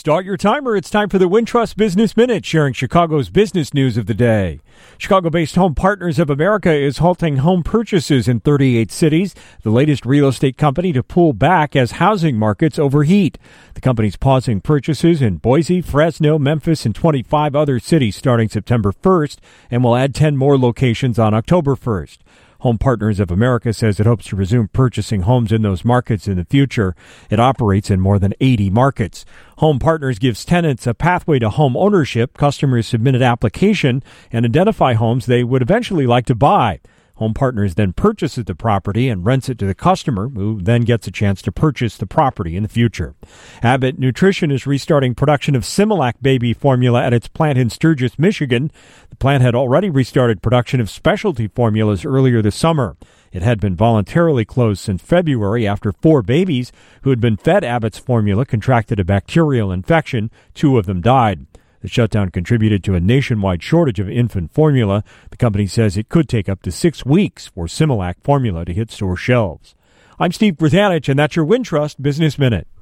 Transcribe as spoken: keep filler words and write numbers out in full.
Start your timer. It's time for the Wintrust Business Minute, sharing Chicago's business news of the day. Chicago-based Home Partners of America is halting home purchases in thirty-eight cities, the latest real estate company to pull back as housing markets overheat. The company's pausing purchases in Boise, Fresno, Memphis, and twenty-five other cities starting September first, and will add ten more locations on October first. Home Partners of America says it hopes to resume purchasing homes in those markets in the future. It operates in more than eighty markets. Home Partners gives tenants a pathway to home ownership. Customers submit an application and identify homes they would eventually like to buy. Home Partners then purchases the property and rents it to the customer, who then gets a chance to purchase the property in the future. Abbott Nutrition is restarting production of Similac baby formula at its plant in Sturgis, Michigan. The plant had already restarted production of specialty formulas earlier this summer. It had been voluntarily closed since February after four babies who had been fed Abbott's formula contracted a bacterial infection. Two of them died. The shutdown contributed to a nationwide shortage of infant formula. The company says it could take up to six weeks for Similac formula to hit store shelves. I'm Steve Brzanich, and that's your Wintrust Business Minute.